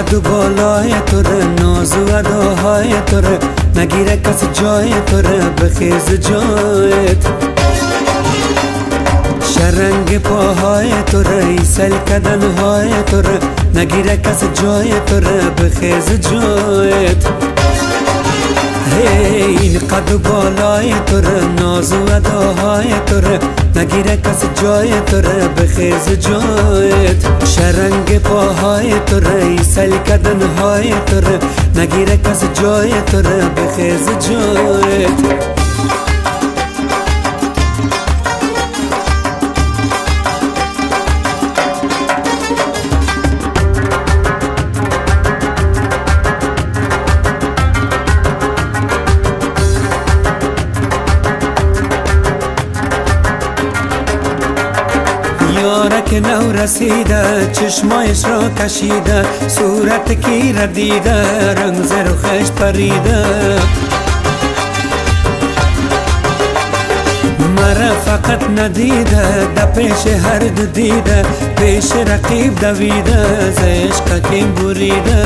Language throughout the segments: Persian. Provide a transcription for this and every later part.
قد و بالای تو ره، ناز و اداهای تو ره، نگیره کسی جای تو ره، بخیز جایت. شرنگ پاهای تو ره، سل کدنهای تو ره، نگیره کسی جای تو ره، بخیز جایت. این قد و بالای تو ره، ناز و اداهای تو ره، نگیره کسی جای تو ره، بخیز جایت. شرنگ پاهای تو ره، سل کدنهای تو ره، نگیره کسی جای تو ره، بخیز جایت. یارک نو رسیده، چشمایش را کشیده، صورت کی را دیده، رنگ ز رخش پریده. مرا فقط ندیده، در پیش هر دو دیده، پیش رقیب دویده، ز عشق کیم بریده.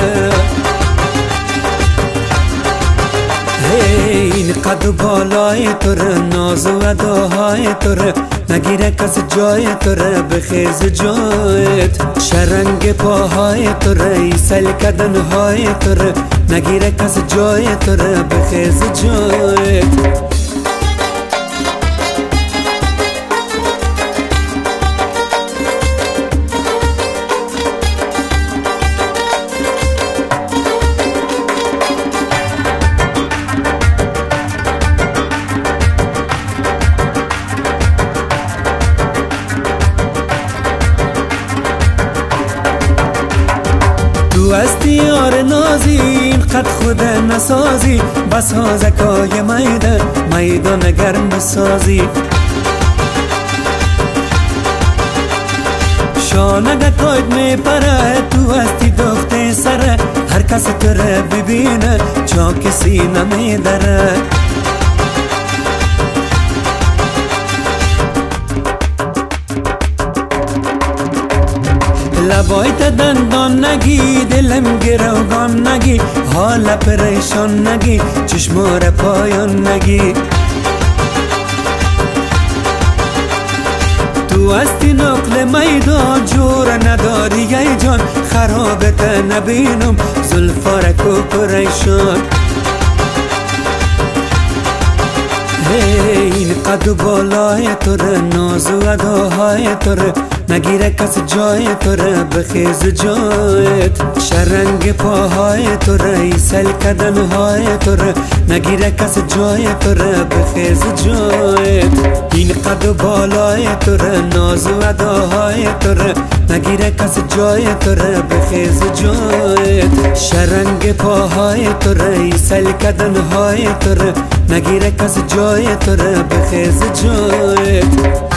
این قد و بالای تو ره، ناز و اداهای تو ره، نگیره کسی جای تو ره، بخیز جایت. شرنگ پاهای تو ره، سل کدنهای تو ره، نگیره کسی جای تو ره، بخیز جایت. تو هستی یار نازی، اینقدر خود نسازی، بساز کای میدان گرم بسازی. شانگه کاید میپره، تو هستی دخت سره، هر کس تو را ببینه، جا کسی نمیدره. لبایت دندان نگی، دلم گروگان نگی، حال پریشان نگی، چشمار پایان نگی. تو هستی نقل میدان، جور نداری ای جان، خرابت نبینم، زلفارک و پریشان. این قد و بالای تو ره، ناز و اداهای تو ره، نگیره کسی جای تو ره، بخیز جایت. شرنگ پاهای تو ره، سل کدنهای تو ره، نگیره کسی جای تو ره، بخیز جایت. این قد و بالای تو ره، ناز و اداهای تو ره، نگیره کسی جای تو ره، بخیز جایت. شرنگ پاهای تو ره، سل کدنهای تو ره، نگیره کسی جای تو ره، بخیز جایت.